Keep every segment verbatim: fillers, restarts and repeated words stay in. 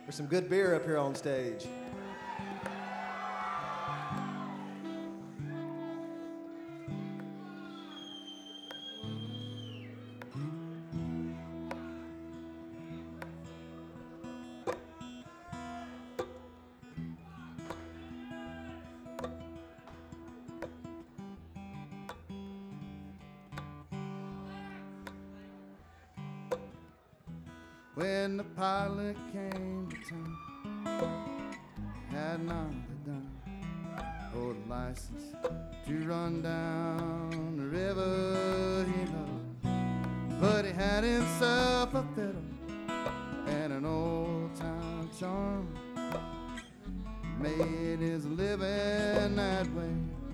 for some good beer up here on stage. When the pilot came to town, had not done for the license to run down the river he loved. But he had himself a fiddle and an old-time charm, made his living that way.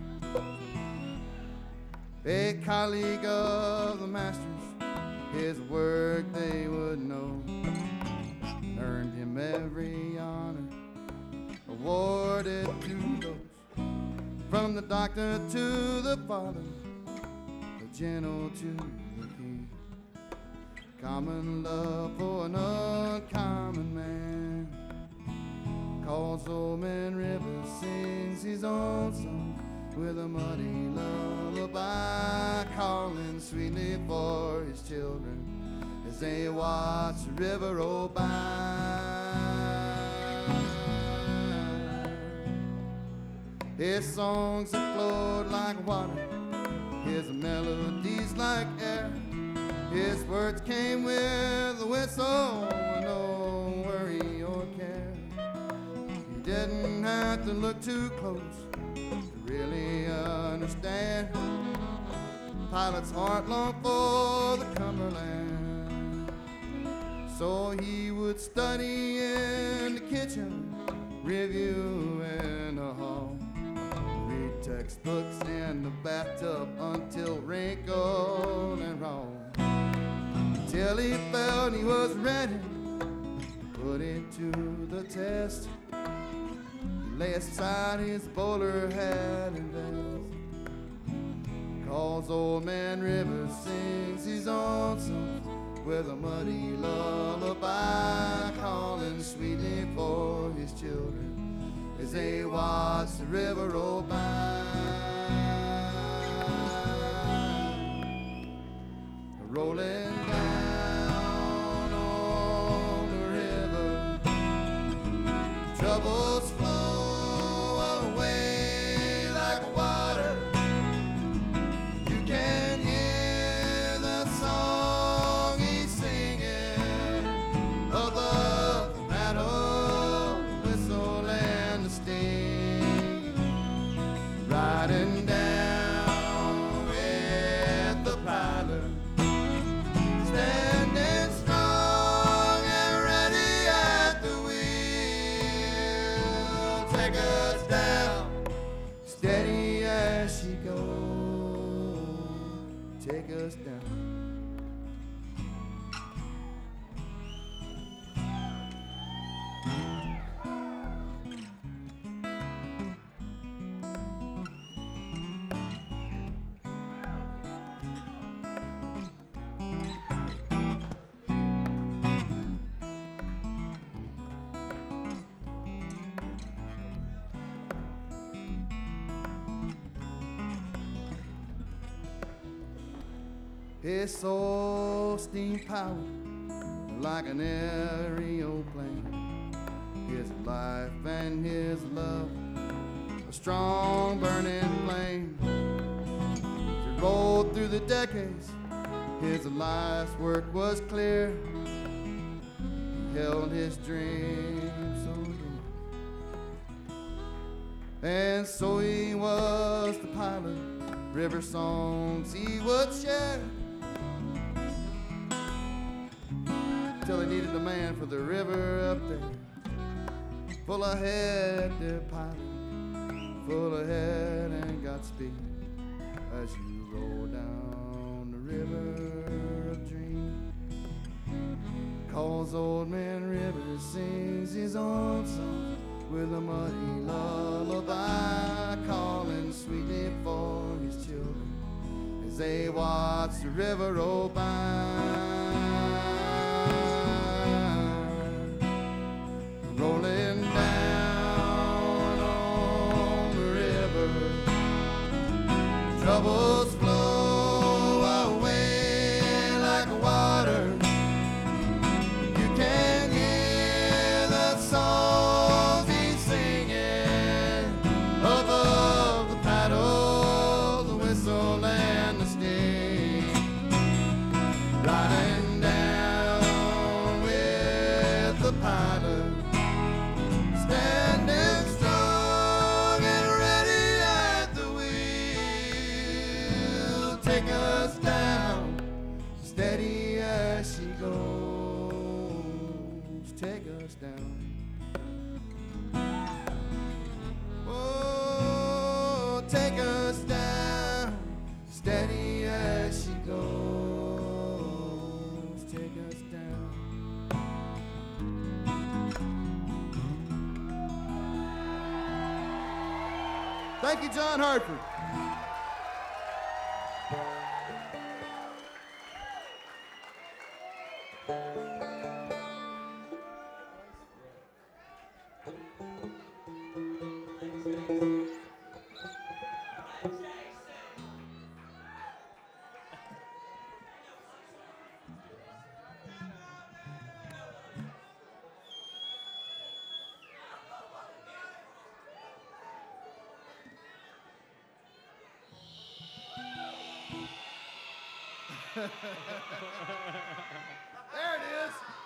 A colleague of the master's, his work they would know, earned him every honor awarded to those, from the doctor to the father, the general to the king. Common love for an uncommon man, calls old man Rivers, sings his own song with a muddy lullaby, calling sweetly for his children as they watch the river roll by. His songs that flowed like water, his melodies like air, his words came with a whistle, no worry or care. You didn't have to look too close really understand. Pilot's heart longed for the Cumberland, so he would study in the kitchen, review in the hall, read textbooks in the bathtub until wrinkled and raw, till he felt he was ready to put it to the test. Lay aside his bowler hat and vest, calls old man Rivers, sings his own song with a muddy lullaby, calling sweetly for his children as they watch the river roll by. Rolling down on the river, troubles flow take us down. His soul steam powered like an aeroplane, his life and his love a strong burning flame. As he rolled through the decades, his life's work was clear. He held his dreams so dear, and so he was the pilot. River songs he would share, till he needed a man for the river up there. Full ahead, dear pilot, full ahead and Godspeed, as you roll down the river of dreams. Calls old man Rivers, sings his own song with a muddy lullaby, calling sweetly for his children as they watch the river roll by. Troubles flow away like water. You can hear the songs he's singing above the paddle, the whistle, and the sting. Riding down with the pilot, standing strong and ready at the wheel. Take us down, steady as she goes. Take us down. Oh, take us down, steady as she goes. Take us down. Thank you, John Hartford. There it is.